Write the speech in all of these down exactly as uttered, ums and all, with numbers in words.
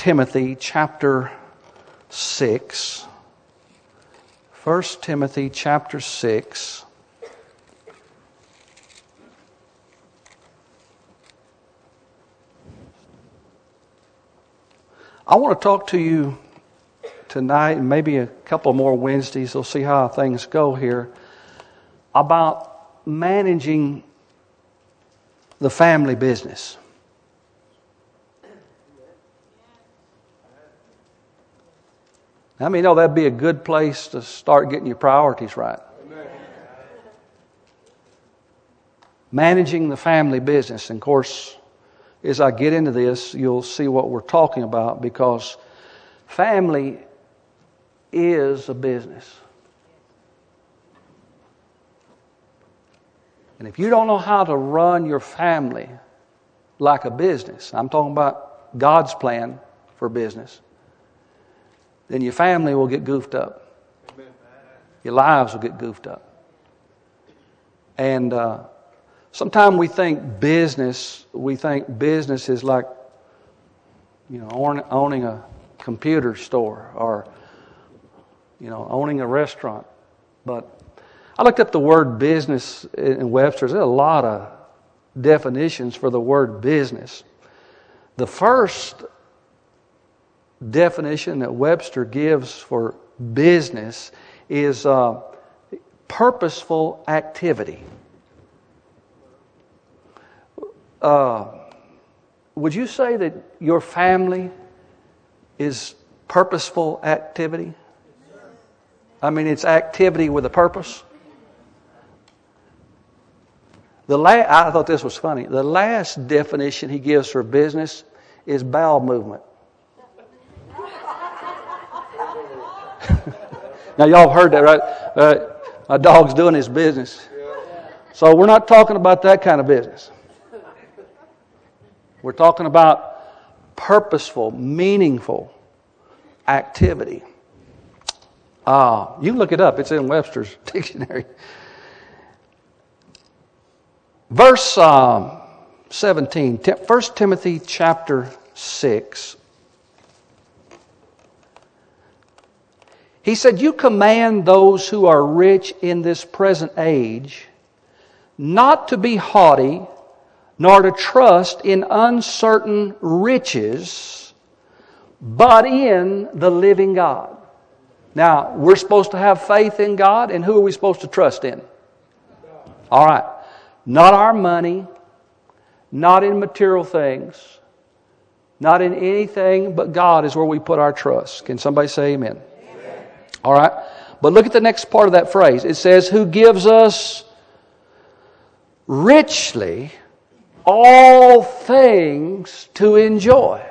Timothy chapter six. First Timothy chapter six. I want to talk to you tonight, and maybe a couple more Wednesdays, we'll see how things go here, about managing the family business. I mean, you know, that'd be a good place to start getting your priorities right. Amen. Managing the family business. And of course, as I get into this, you'll see what we're talking about, because family is a business. And if you don't know how to run your family like a business, I'm talking about God's plan for business, then your family will get goofed up. Amen. Your lives will get goofed up. And uh, sometimes we think business, we think business is like, you know, owning a computer store or, you know, owning a restaurant. But I looked up the word business in Webster's. There's a lot of definitions for the word business. The first definition that Webster gives for business is uh, purposeful activity. Uh, would you say that your family is purposeful activity? I mean, it's activity with a purpose. The la- I thought this was funny. The last definition he gives for business is bowel movement. Now, y'all have heard that, right? Uh, a dog's doing his business. So we're not talking about that kind of business. We're talking about purposeful, meaningful activity. Uh, you can look it up. It's in Webster's dictionary. Verse um, seventeen, First Timothy chapter six. He said, "You command those who are rich in this present age not to be haughty, nor to trust in uncertain riches, but in the living God." Now, we're supposed to have faith in God, and who are we supposed to trust in? All right. Not our money, not in material things, not in anything but God is where we put our trust. Can somebody say amen? Amen. All right. But look at the next part of that phrase. It says, "Who gives us richly all things to enjoy."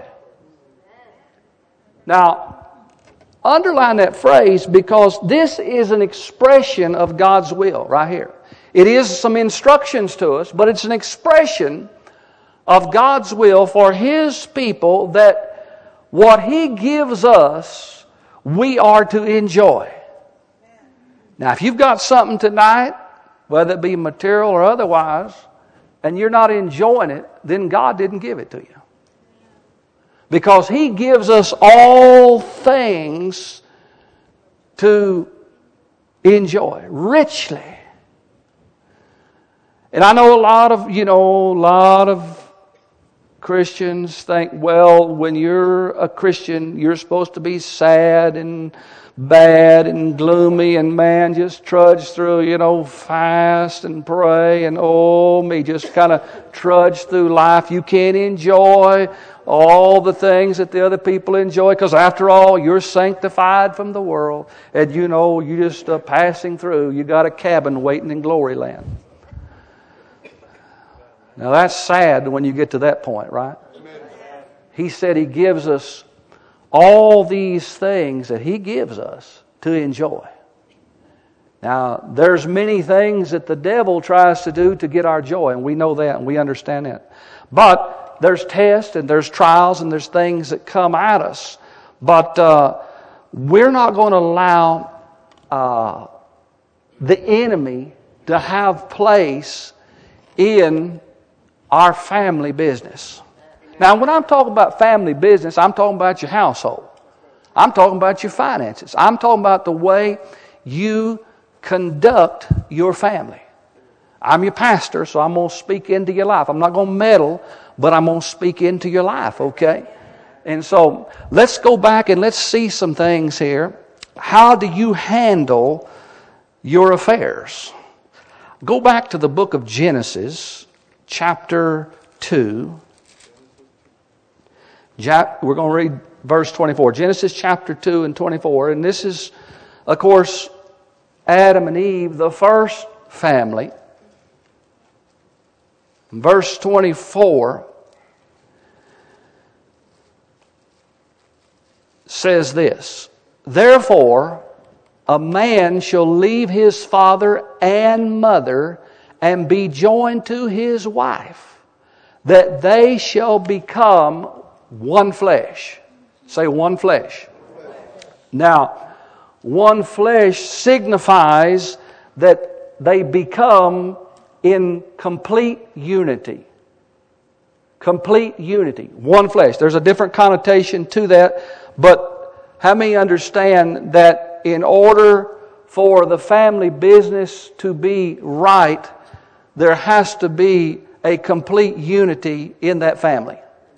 Now, underline that phrase, because this is an expression of God's will right here. It is some instructions to us, but it's an expression of God's will for His people, that what He gives us, we are to enjoy. Now, if you've got something tonight, whether it be material or otherwise, and you're not enjoying it, then God didn't give it to you. Because He gives us all things to enjoy richly. And I know a lot of, you know, a lot of Christians think, well, when you're a Christian, you're supposed to be sad and bad and gloomy and man, just trudge through, you know, fast and pray and oh me, just kind of trudge through life. You can't enjoy all the things that the other people enjoy, because after all, you're sanctified from the world, and you know, you're just uh, passing through. You got a cabin waiting in glory land. Now that's sad when you get to that point, right? Amen. He said He gives us all these things that He gives us to enjoy. Now, there's many things that the devil tries to do to get our joy, and we know that and we understand that. But there's tests and there's trials and there's things that come at us. But uh, we're not going to allow uh, the enemy to have place in our family business. Now, when I'm talking about family business, I'm talking about your household. I'm talking about your finances. I'm talking about the way you conduct your family. I'm your pastor, so I'm going to speak into your life. I'm not going to meddle, but I'm going to speak into your life, okay? And so let's go back and let's see some things here. How do you handle your affairs? Go back to the book of Genesis, chapter two. We're going to read verse twenty-four. Genesis chapter two and twenty-four. And this is, of course, Adam and Eve, the first family. Verse twenty-four says this, therefore, a man shall leave his father and mother and be joined to his wife, that they shall become one flesh. Say one flesh. Now, one flesh signifies that they become in complete unity. Complete unity. One flesh. There's a different connotation to that, but how many understand that in order for the family business to be right, there has to be a complete unity in that family?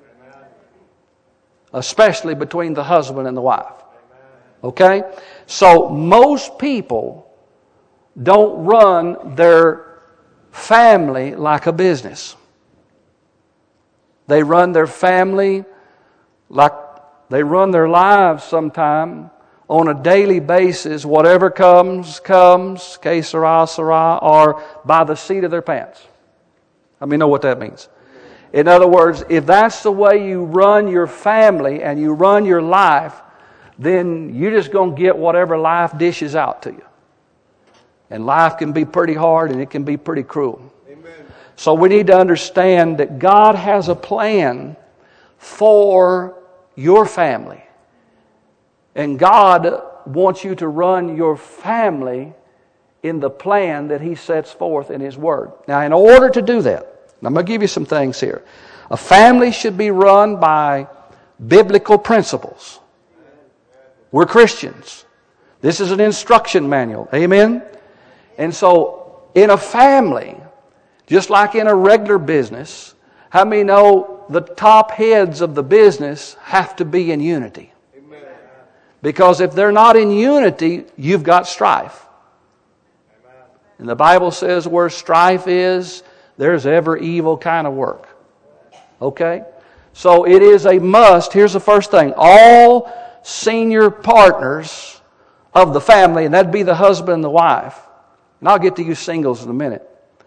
Especially between the husband and the wife. Okay? So most people don't run their family like a business. They run their family like they run their lives sometime on a daily basis. Whatever comes, comes, que sera, sera, or by the seat of their pants. Let me know what that means. In other words, if that's the way you run your family and you run your life, then you're just going to get whatever life dishes out to you. And life can be pretty hard and it can be pretty cruel. Amen. So we need to understand that God has a plan for your family. And God wants you to run your family in the plan that He sets forth in His Word. Now, in order to do that, I'm going to give you some things here. A family should be run by biblical principles. We're Christians. This is an instruction manual. Amen? And so, in a family, just like in a regular business, how many know the top heads of the business have to be in unity? Amen. Because if they're not in unity, you've got strife. Amen. And the Bible says where strife is, there's ever evil kind of work. Okay? So it is a must. Here's the first thing. All senior partners of the family, and that'd be the husband and the wife. And I'll get to you singles in a minute.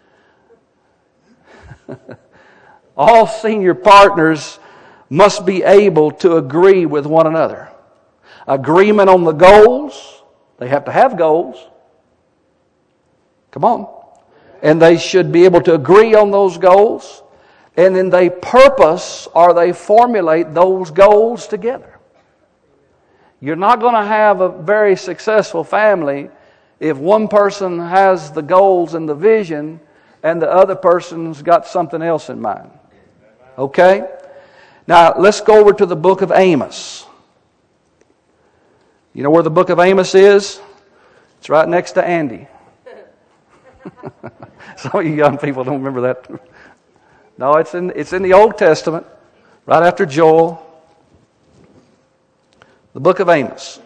All senior partners must be able to agree with one another. Agreement on the goals. They have to have goals. Come on. And they should be able to agree on those goals. And then they purpose or they formulate those goals together. You're not going to have a very successful family if one person has the goals and the vision and the other person's got something else in mind. Okay? Now, let's go over to the book of Amos. You know where the book of Amos is? It's right next to Andy. Some of you young people don't remember that. No, it's in it's in the Old Testament, right after Joel. The book of Amos.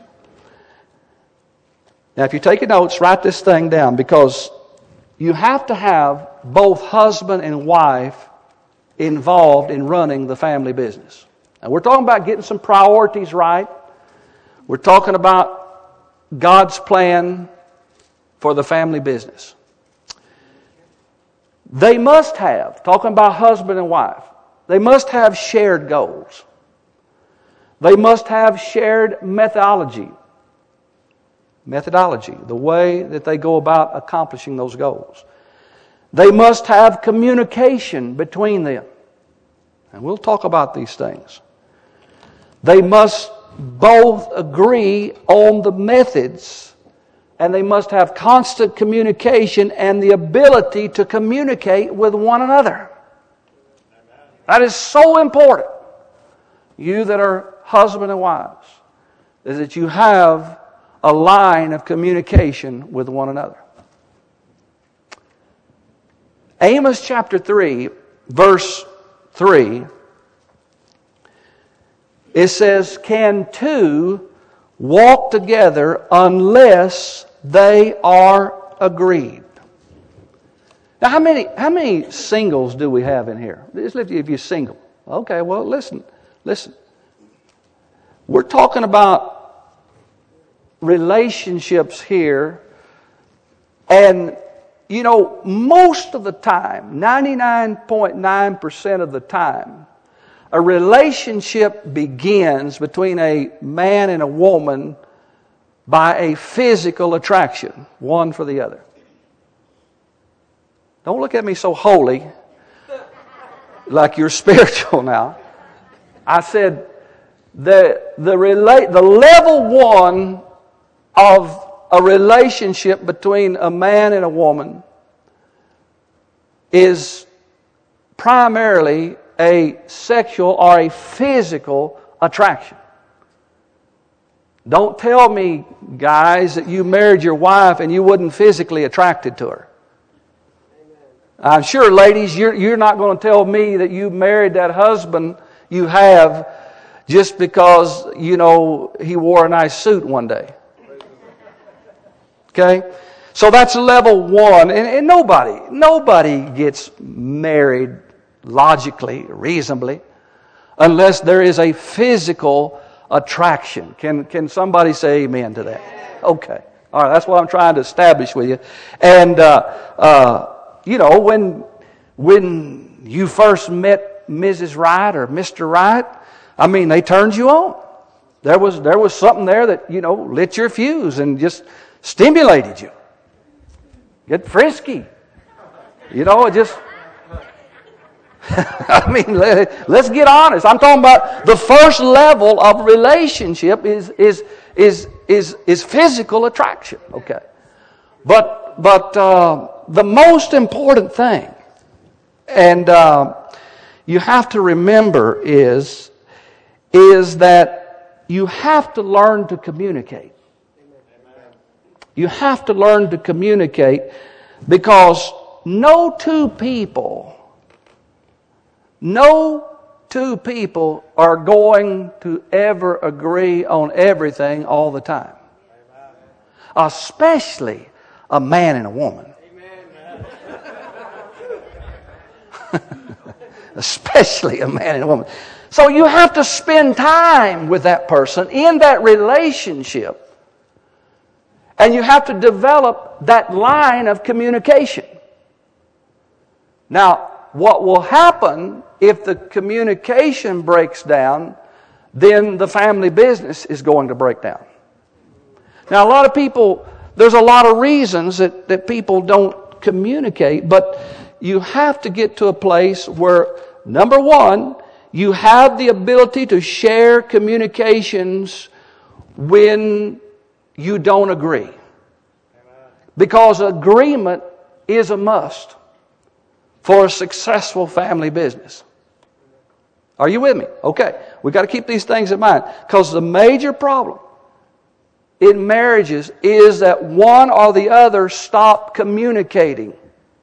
Now, if you're taking notes, write this thing down, because you have to have both husband and wife involved in running the family business. Now, we're talking about getting some priorities right. We're talking about God's plan for the family business. They must have, talking about husband and wife, they must have shared goals. They must have shared methodology. Methodology, the way that they go about accomplishing those goals. They must have communication between them. And we'll talk about these things. They must both agree on the methods, and they must have constant communication and the ability to communicate with one another. That is so important. you that are husband and wives, is that you have a line of communication with one another. Amos chapter three, verse three, it says, "Can two walk together unless they are agreed?" Now, how many how many singles do we have in here? Just lift if you're single. Okay, well, listen, listen. We're talking about relationships here, and you know, most of the time, ninety-nine point nine percent of the time, a relationship begins between a man and a woman by a physical attraction, one for the other. Don't look at me so holy, like you're spiritual now. I said the the relate the level one of a relationship between a man and a woman is primarily a sexual or a physical attraction. Don't tell me, guys, that you married your wife and you wasn't physically attracted to her. I'm sure, ladies, you're, you're not going to tell me that you married that husband you have just because, you know, he wore a nice suit one day. Okay? So that's level one. And, and nobody, nobody gets married logically, reasonably, unless there is a physical attraction. Can, can somebody say amen to that? Okay. All right, that's what I'm trying to establish with you. And, uh, uh, you know, when, when you first met Missus Wright or Mister Wright, I mean, they turned you on. There was, there was something there that, you know, lit your fuse and just stimulated you. Get frisky. You know, it just... I mean, let, let's get honest. I'm talking about the first level of relationship is is is is is physical attraction. Okay, but but uh, the most important thing, and uh, you have to remember is is that you have to learn to communicate. You have to learn to communicate because no two people. No two people are going to ever agree on everything all the time. Especially a man and a woman. Especially a man and a woman. So you have to spend time with that person in that relationship. And you have to develop that line of communication. Now, what will happen if the communication breaks down, then the family business is going to break down. Now, a lot of people, there's a lot of reasons that, that people don't communicate, but you have to get to a place where, number one, you have the ability to share communications when you don't agree. Because agreement is a must for a successful family business. Are you with me? Okay. We've got to keep these things in mind. Because the major problem in marriages is that one or the other stop communicating.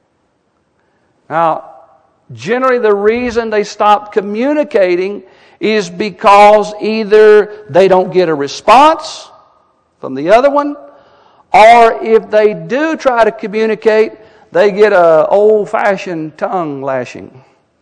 Now, generally the reason they stop communicating is because either they don't get a response from the other one, or if they do try to communicate, they get an old-fashioned tongue lashing.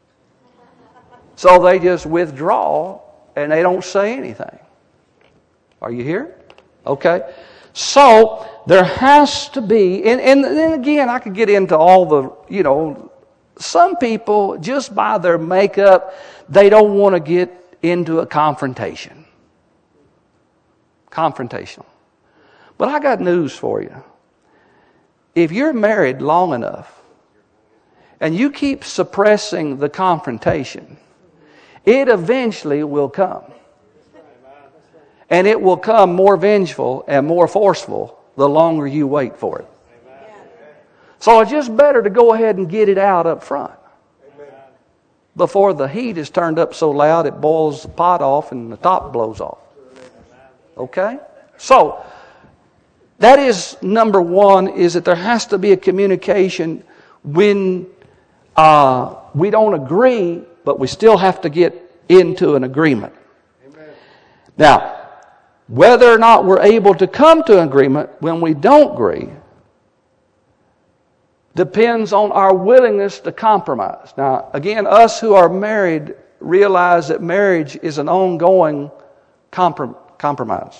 So they just withdraw and they don't say anything. Are you here? Okay. So there has to be, and, and then again, I could get into all the, you know, some people, just by their makeup, they don't want to get into a confrontation. Confrontational. But I got news for you. If you're married long enough and you keep suppressing the confrontation, it eventually will come. And it will come more vengeful and more forceful the longer you wait for it. So it's just better to go ahead and get it out up front. before the heat is turned up so loud it boils the pot off and the top blows off. Okay? So, that is number one, is that there has to be a communication when uh, we don't agree, but we still have to get into an agreement. Amen. Now, whether or not we're able to come to an agreement when we don't agree depends on our willingness to compromise. Now, again, us who are married realize that marriage is an ongoing comprom- compromise.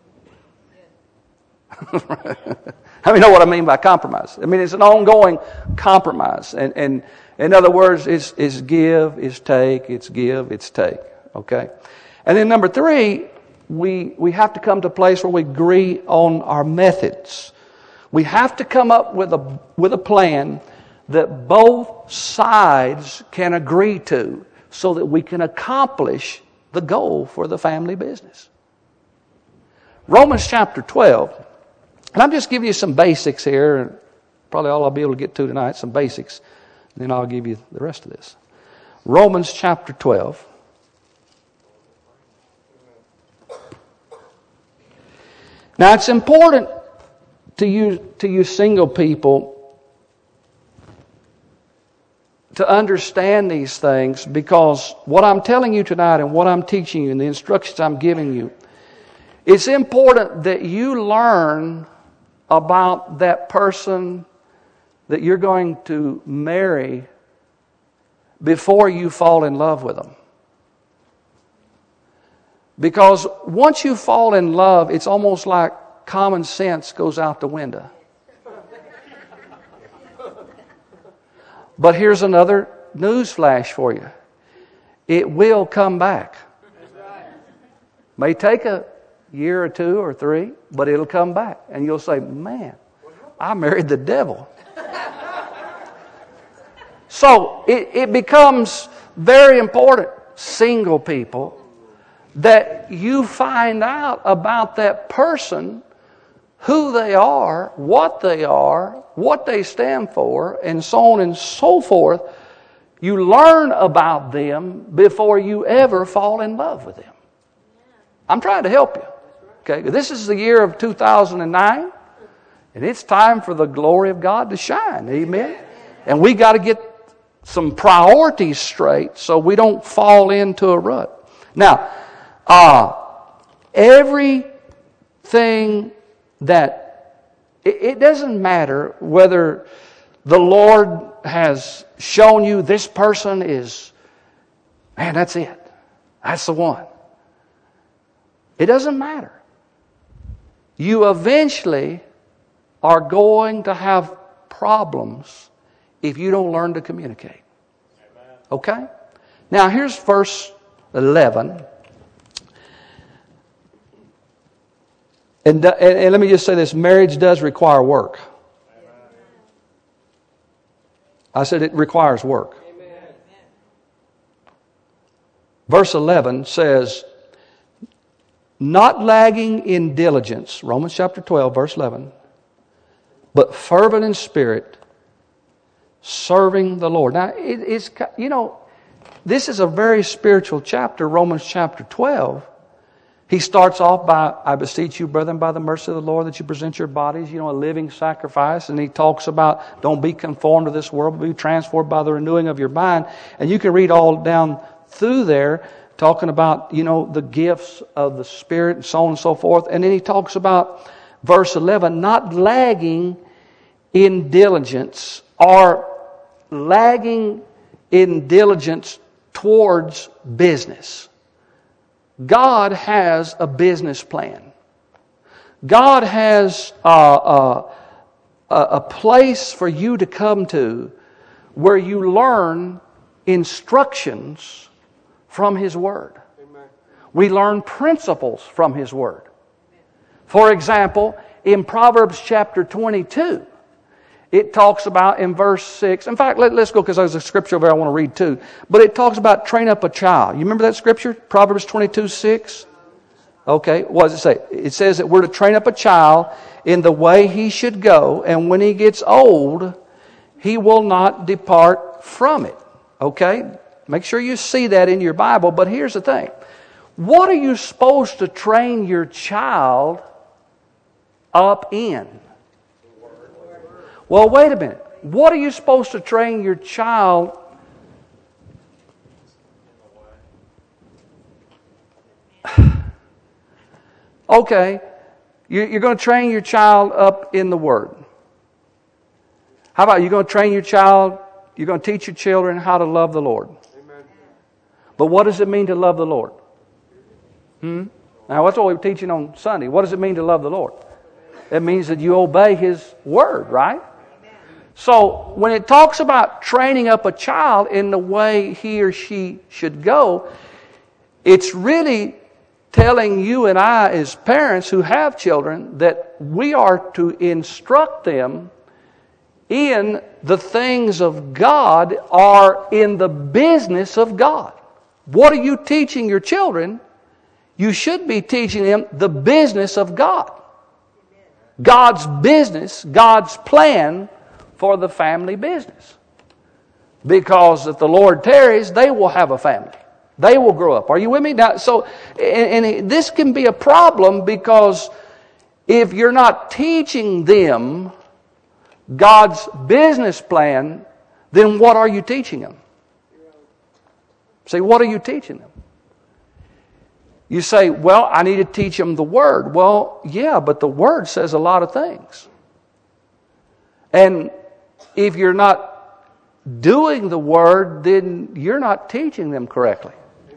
How many know what I mean by compromise? I mean, it's an ongoing compromise. And, and in other words, it's, it's give, it's take, it's give, it's take. Okay? And then number three, we, we have to come to a place where we agree on our methods. We have to come up with a, with a plan that both sides can agree to so that we can accomplish the goal for the family business. Romans chapter twelve. And I'm just giving you some basics here. Probably all I'll be able to get to tonight, some basics. Then I'll give you the rest of this. Romans chapter twelve. Now it's important to you, to you single people to understand these things, because what I'm telling you tonight and what I'm teaching you and the instructions I'm giving you, it's important that you learn about that person that you're going to marry before you fall in love with them. Because once you fall in love, it's almost like common sense goes out the window. But here's another news flash for you. It will come back. May take a year or two or three, but it'll come back. And you'll say, man, I married the devil. So it, it becomes very important, single people, that you find out about that person, who they are, what they are, what they stand for, and so on and so forth. You learn about them before you ever fall in love with them. I'm trying to help you. Okay, this is the year of two thousand nine, and it's time for the glory of God to shine. Amen. And we got to get some priorities straight so we don't fall into a rut. Now, uh, everything that, it, it doesn't matter whether the Lord has shown you this person is, man, that's it. That's the one. It doesn't matter. You eventually are going to have problems if you don't learn to communicate. Okay? Now here's verse eleven. And, and, and let me just say this. Marriage does require work. I said it requires work. Verse eleven says, not lagging in diligence, Romans chapter twelve, verse eleven, but fervent in spirit, serving the Lord. Now, it, it's, you know, this is a very spiritual chapter, Romans chapter twelve. He starts off by, I beseech you, brethren, by the mercy of the Lord, that you present your bodies, you know, a living sacrifice. And he talks about, don't be conformed to this world, but be transformed by the renewing of your mind. And you can read all down through there, talking about, you know, the gifts of the Spirit and so on and so forth. And then he talks about, verse eleven, not lagging in diligence, or lagging in diligence towards business. God has a business plan. God has a, a, a place for you to come to where you learn instructions from His Word. Amen. We learn principles from His Word. For example, in Proverbs chapter twenty-two, it talks about in verse six. In fact, let, let's go, because there's a scripture over there I want to read too. But it talks about train up a child. You remember that scripture? Proverbs twenty-two six? Okay, what does it say? It says that we're to train up a child in the way he should go, and when he gets old, he will not depart from it. Okay? Make sure you see that in your Bible. But here's the thing. What are you supposed to train your child up in? Well, wait a minute. What are you supposed to train your child? Okay, you're going to train your child up in the Word. How about you're going to train your child, you're going to teach your children how to love the Lord. Amen. But what does it mean to love the Lord? Hmm? Now, that's what we're teaching on Sunday. What does it mean to love the Lord? It means that you obey His Word, right? So, when it talks about training up a child in the way he or she should go, it's really telling you and I as parents who have children that we are to instruct them in the things of God or in the business of God. What are you teaching your children? You should be teaching them the business of God. God's business, God's plan for the family business. Because if the Lord tarries, they will have a family. They will grow up. Are you with me? Now, so, and, and this can be a problem because if you're not teaching them God's business plan, then what are you teaching them? Say, what are you teaching them? You say, well, I need to teach them the Word. Well, yeah, but the Word says a lot of things. And if you're not doing the Word, then you're not teaching them correctly.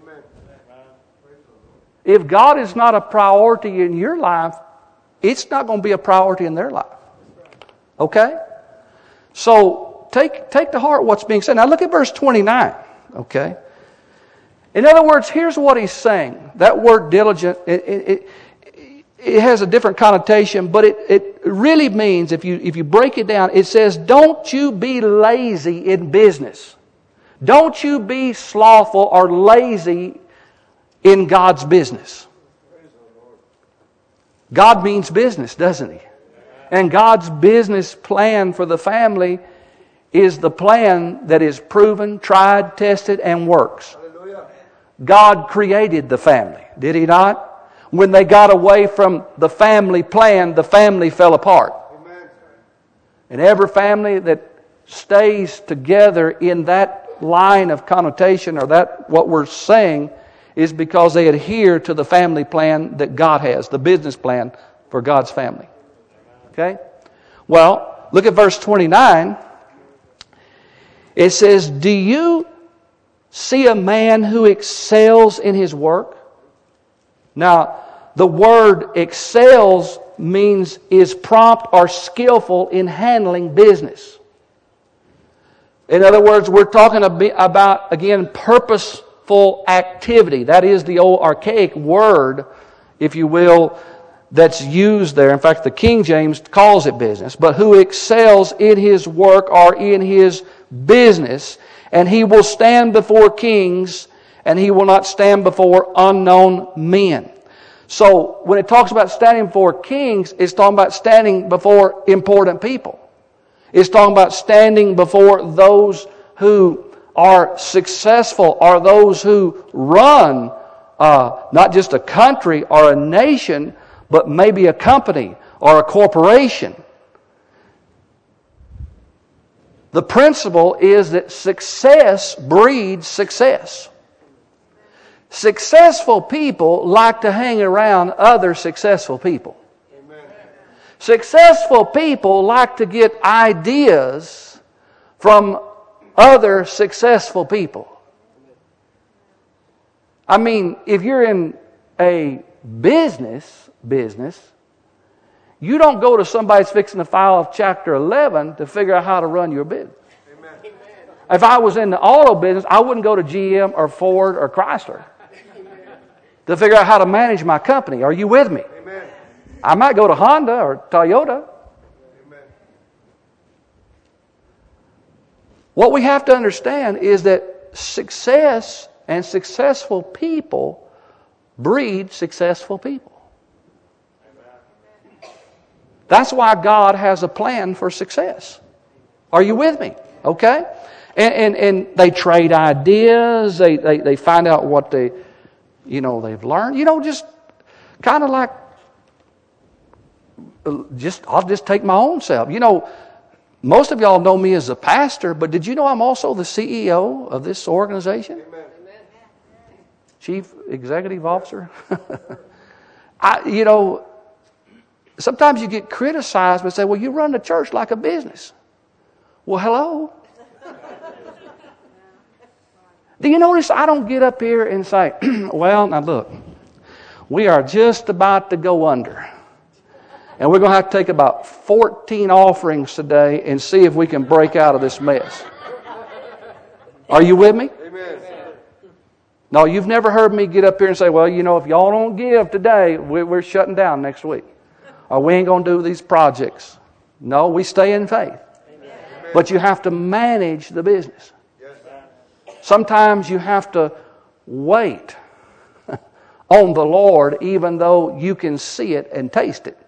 If God is not a priority in your life, it's not going to be a priority in their life. Okay? So, take, take to heart what's being said. Now look at verse twenty-nine. Okay? In other words, here's what he's saying. That word diligent, it, it, it, it has a different connotation, but it, it really means, if you, if you break it down, it says, don't you be lazy in business. Don't you be slothful or lazy in God's business. God means business, doesn't He? And God's business plan for the family is the plan that is proven, tried, tested, and works. God created the family, did He not? When they got away from the family plan, the family fell apart. And every family that stays together in that line of connotation, or that what we're saying, is because they adhere to the family plan that God has, the business plan for God's family. Okay? Well, look at verse twenty-nine. It says, do you see a man who excels in his work? Now, the word excels means is prompt or skillful in handling business. In other words, we're talking about, again, purposeful activity. That is the old archaic word, if you will, that's used there. In fact, the King James calls it business. But who excels in his work or in his business, and he will stand before kings, and he will not stand before unknown men. So, when it talks about standing before kings, it's talking about standing before important people. It's talking about standing before those who are successful, or those who run uh, not just a country or a nation, but maybe a company or a corporation. The principle is that success breeds success. Successful people like to hang around other successful people. Amen. Successful people like to get ideas from other successful people. I mean, if you're in a business, business, you don't go to somebody that's fixing to file chapter eleven to figure out how to run your business. Amen. If I was in the auto business, I wouldn't go to G M or Ford or Chrysler to figure out how to manage my company. Are you with me? Amen. I might go to Honda or Toyota. Amen. What we have to understand is that success and successful people breed successful people. That's why God has a plan for success. Are you with me? Okay? And, and, and they trade ideas. They, they, they find out what they, you know, they've learned. You know, just kind of like, just I'll just take my own self. You know, most of y'all know me as a pastor, but did you know I'm also the C E O of this organization? Amen. Chief Executive Officer. I, you know, sometimes you get criticized and say, well, you run the church like a business. Well, hello? Do you notice I don't get up here and say, well, now look, we are just about to go under. And we're going to have to take about fourteen offerings today and see if we can break out of this mess. Are you with me? Amen. No, you've never heard me get up here and say, well, you know, if y'all don't give today, we're shutting down next week. Or we ain't going to do these projects. No, we stay in faith. Amen. But you have to manage the business. Sometimes you have to wait on the Lord even though you can see it and taste it.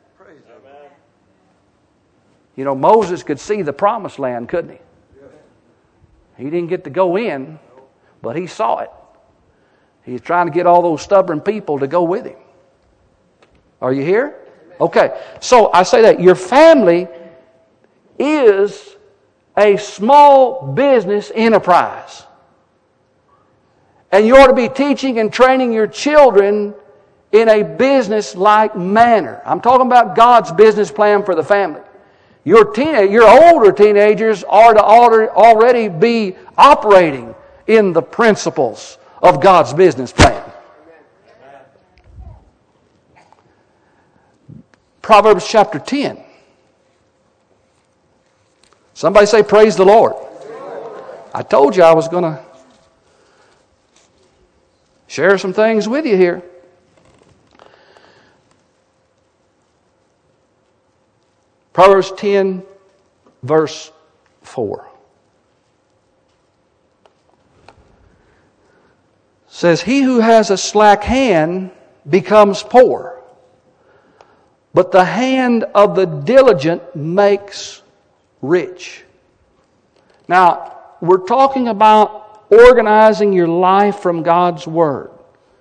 You know, Moses could see the promised land, couldn't he? He didn't get to go in, but he saw it. He's trying to get all those stubborn people to go with him. Are you here? Okay, so I say that your family is a small business enterprise. And you ought to be teaching and training your children in a business-like manner. I'm talking about God's business plan for the family. Your teenage, your older teenagers are to already be operating in the principles of God's business plan. Proverbs chapter ten. Somebody say, praise the Lord. I told you I was going to share some things with you here. Proverbs ten, verse four. Says, he who has a slack hand becomes poor, but the hand of the diligent makes rich. Now, we're talking about organizing your life from God's Word.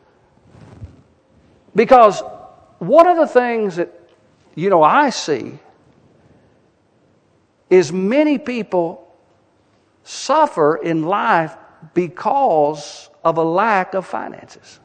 Because one of the things that, you know, I see is many people suffer in life because of a lack of finances.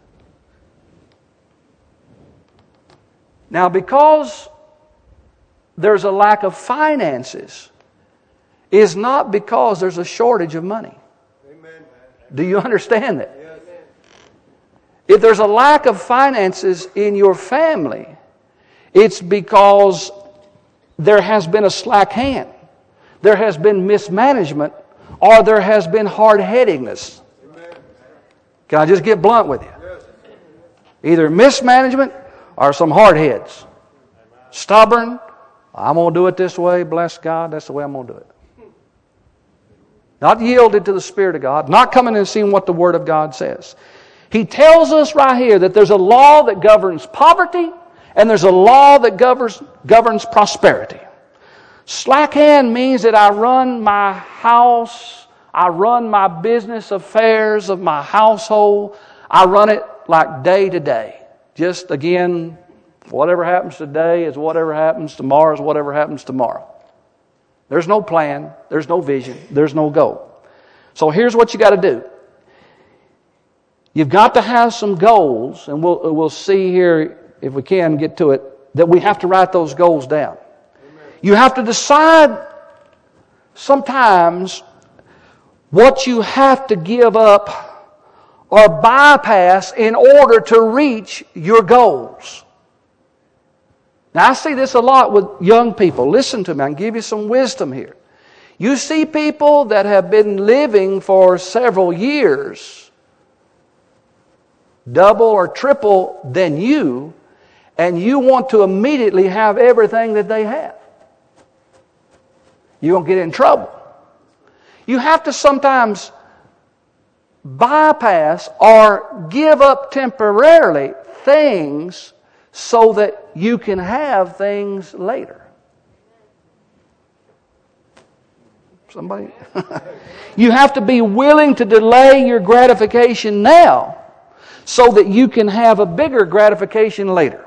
Now, because there's a lack of finances is not because there's a shortage of money. Amen. Do you understand that? Yes. If there's a lack of finances in your family, it's because there has been a slack hand. There has been mismanagement, or there has been hard-headedness. Can I just get blunt with you? Either mismanagement or some hard heads. Stubborn. I'm going to do it this way. Bless God. That's the way I'm going to do it. Not yielded to the Spirit of God. Not coming and seeing what the Word of God says. He tells us right here that there's a law that governs poverty and there's a law that governs, governs prosperity. Slack hand means that I run my house, I run my business affairs of my household, I run it like day to day. Just again, whatever happens today is whatever happens tomorrow is whatever happens tomorrow. There's no plan, there's no vision, there's no goal. So here's what you got to do. You've got to have some goals, and we'll we'll see here if we can get to it, that we have to write those goals down. You have to decide sometimes what you have to give up or bypass in order to reach your goals. Now, I see this a lot with young people. Listen to me. I can give you some wisdom here. You see people that have been living for several years, double or triple than you, and you want to immediately have everything that they have. You're going to get in trouble. You have to sometimes bypass or give up temporarily things so that you can have things later. Somebody? You have to be willing to delay your gratification now so that you can have a bigger gratification later.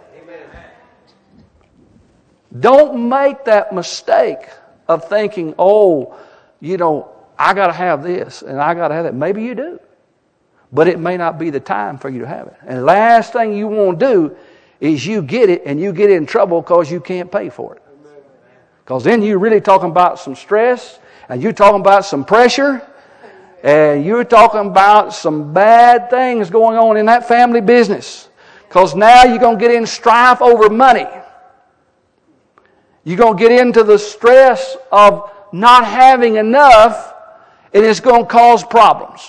Don't make that mistake of thinking, oh, you know, I got to have this and I got to have that. Maybe you do. But it may not be the time for you to have it. And the last thing you want to do is you get it and you get in trouble because you can't pay for it. Because then you're really talking about some stress and you're talking about some pressure and you're talking about some bad things going on in that family business. Because now you're going to get in strife over money. You're going to get into the stress of not having enough, and it's going to cause problems.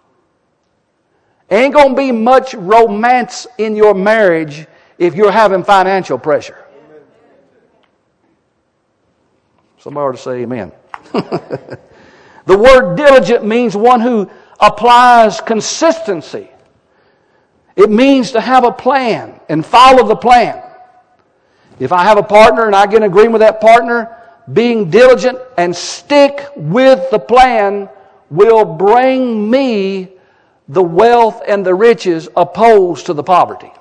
Ain't going to be much romance in your marriage if you're having financial pressure. Somebody ought to say amen. The word diligent means one who applies consistency. It means to have a plan and follow the plan. If I have a partner and I get in agreement with that partner, being diligent and stick with the plan will bring me the wealth and the riches opposed to the poverty.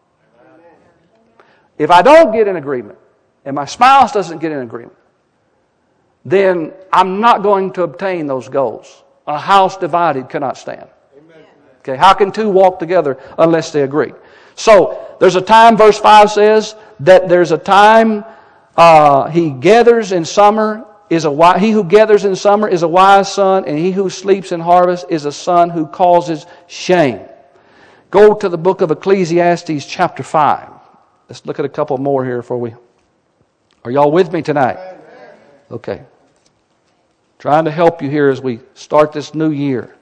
If I don't get in agreement and my spouse doesn't get in agreement, then I'm not going to obtain those goals. A house divided cannot stand. Okay, how can two walk together unless they agree? So, there's a time, verse five says, that there's a time uh, he gathers in summer is a wise, he who gathers in summer is a wise son, and he who sleeps in harvest is a son who causes shame. Go to the book of Ecclesiastes chapter five. Let's look at a couple more here before we... Are y'all with me tonight? Okay. Trying to help you here as we start this new year.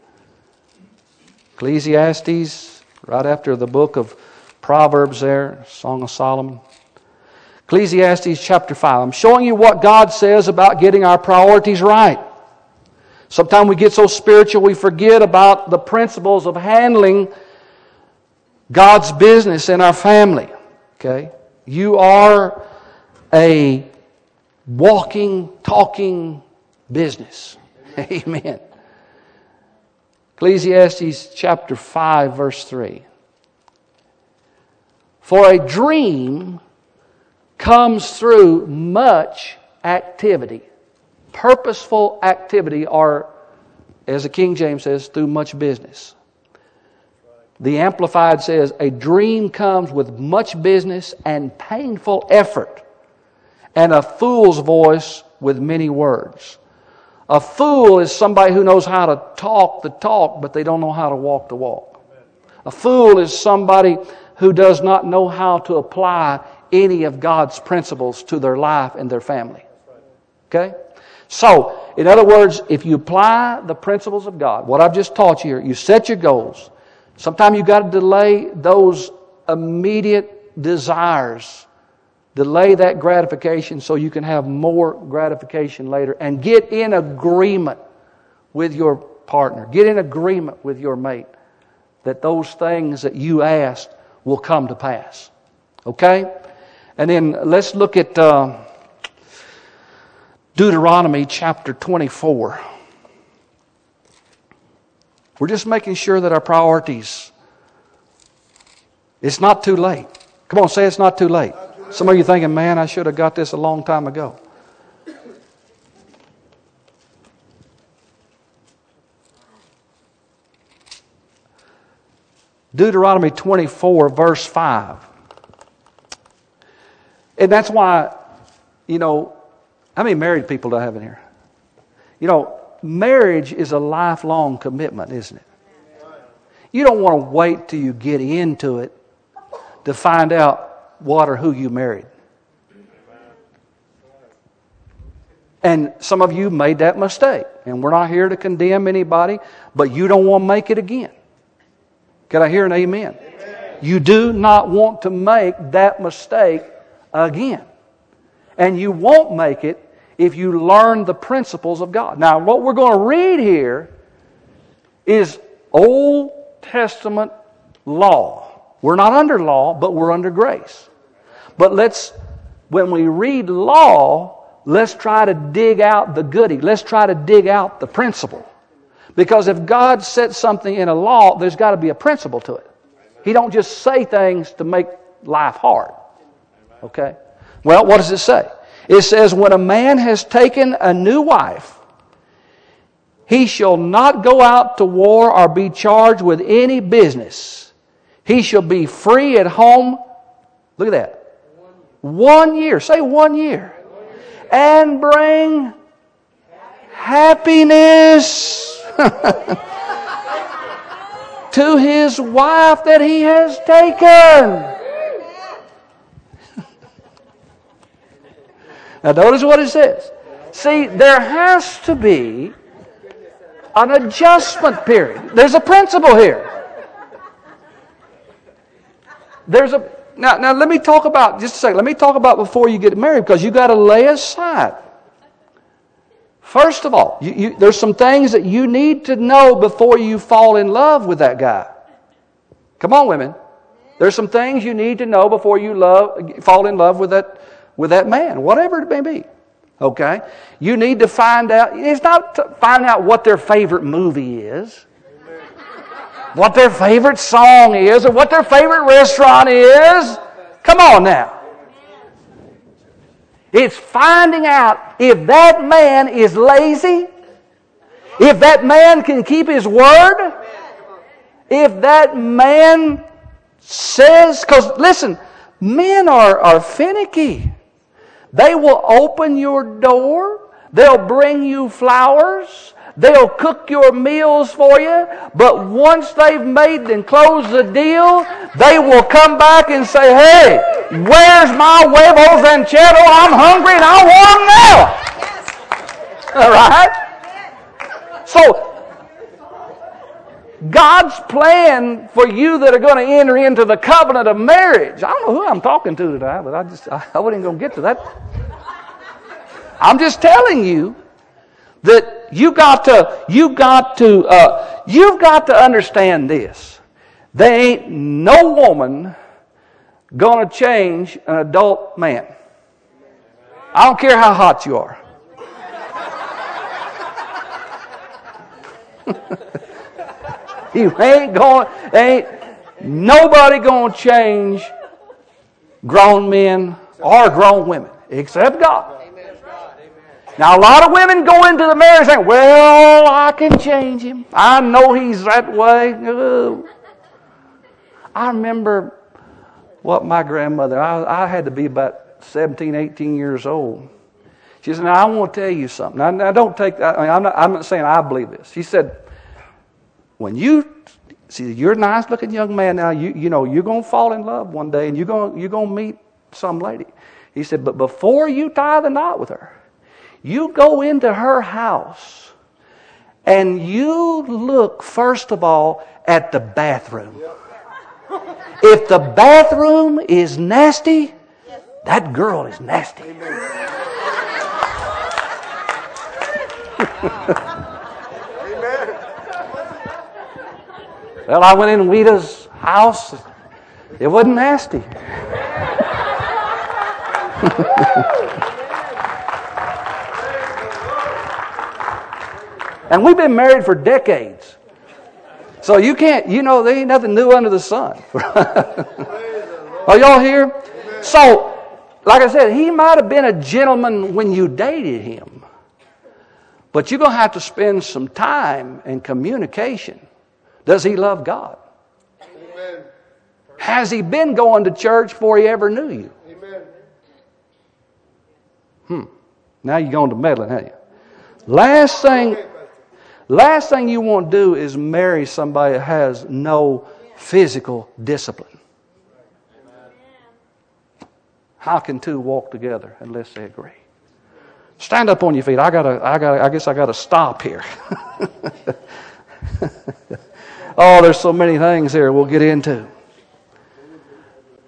Ecclesiastes, right after the book of Proverbs there, Song of Solomon. Ecclesiastes chapter five. I'm showing you what God says about getting our priorities right. Sometimes we get so spiritual we forget about the principles of handling God's business in our family. Okay? You are a walking, talking business. Amen. Amen. Ecclesiastes chapter five, verse three. For a dream comes through much activity. Purposeful activity, or, as the King James says, through much business. The Amplified says, a dream comes with much business and painful effort, and a fool's voice with many words. A fool is somebody who knows how to talk the talk, but they don't know how to walk the walk. A fool is somebody who does not know how to apply any of God's principles to their life and their family. Okay? So, in other words, if you apply the principles of God, what I've just taught you here, you set your goals. Sometimes you've got to delay those immediate desires. Delay that gratification so you can have more gratification later. And get in agreement with your partner. Get in agreement with your mate that those things that you asked will come to pass. Okay? And then let's look at uh, Deuteronomy chapter twenty-four. We're just making sure that our priorities, it's not too late. Come on, say it's not too late. Some of you thinking, man, I should have got this a long time ago. Deuteronomy twenty-four, verse five. And that's why, you know, how many married people do I have in here? You know, marriage is a lifelong commitment, isn't it? You don't want to wait till you get into it to find out what or who you married. And some of you made that mistake. And we're not here to condemn anybody, but you don't want to make it again. Can I hear an amen? Amen. You do not want to make that mistake again. And you won't make it if you learn the principles of God. Now, what we're going to read here is Old Testament law. We're not under law, but we're under grace. But let's, when we read law, let's try to dig out the goody. Let's try to dig out the principle. Because if God sets something in a law, there's got to be a principle to it. He don't just say things to make life hard. Okay? Well, what does it say? It says, when a man has taken a new wife, he shall not go out to war or be charged with any business. He shall be free at home. Look at that. One year. Say one year. And bring happiness to his wife that he has taken. Now notice what it says. See, there has to be an adjustment period. There's a principle here. There's a now. Now let me talk about just a second. Let me talk about before you get married, because you got to lay aside. First of all, you, you, there's some things that you need to know before you fall in love with that guy. Come on, women. There's some things you need to know before you love fall in love with that with that man, whatever it may be. Okay? You need to find out. It's not to find out what their favorite movie is, what their favorite song is, or what their favorite restaurant is. Come on now. It's finding out if that man is lazy, if that man can keep his word, if that man says, because listen, men are, are finicky. They will open your door. They'll bring you flowers. They'll cook your meals for you. But once they've made and closed the deal, they will come back and say, hey, where's my huevos ranchero? I'm hungry and I want them now. All right? So, God's plan for you that are going to enter into the covenant of marriage. I don't know who I'm talking to today, but I just I, I wasn't going to get to that. I'm just telling you that you got to you got to uh, you've got to understand this. There ain't no woman going to change an adult man. I don't care how hot you are. You ain't going, ain't nobody going to change grown men or grown women except God. Now, a lot of women go into the marriage saying, well, I can change him. I know he's that way. Ooh. I remember what my grandmother, I, I had to be about seventeen, eighteen years old. She said, now, I want to tell you something. Now, now don't take that. I mean, I'm, not, I'm not saying I believe this. She said, when you, see, you're a nice-looking young man now, you you know, you're going to fall in love one day and you're going you're going to meet some lady. He said, but before you tie the knot with her, you go into her house and you look, first of all, at the bathroom. If the bathroom is nasty, that girl is nasty. Well, I went in Wita's house. It wasn't nasty. And we've been married for decades. So you can't, you know, there ain't nothing new under the sun. Are y'all here? So, like I said, he might have been a gentleman when you dated him. But you're going to have to spend some time in communication. Does he love God? Amen. Has he been going to church before he ever knew you? Amen. Hmm. Now you're going to meddling, haven't you? Last thing, last thing you want to do is marry somebody that has no physical discipline. How can two walk together unless they agree? Stand up on your feet. I gotta. I gotta. I guess I gotta stop here. Oh, there's so many things here we'll get into.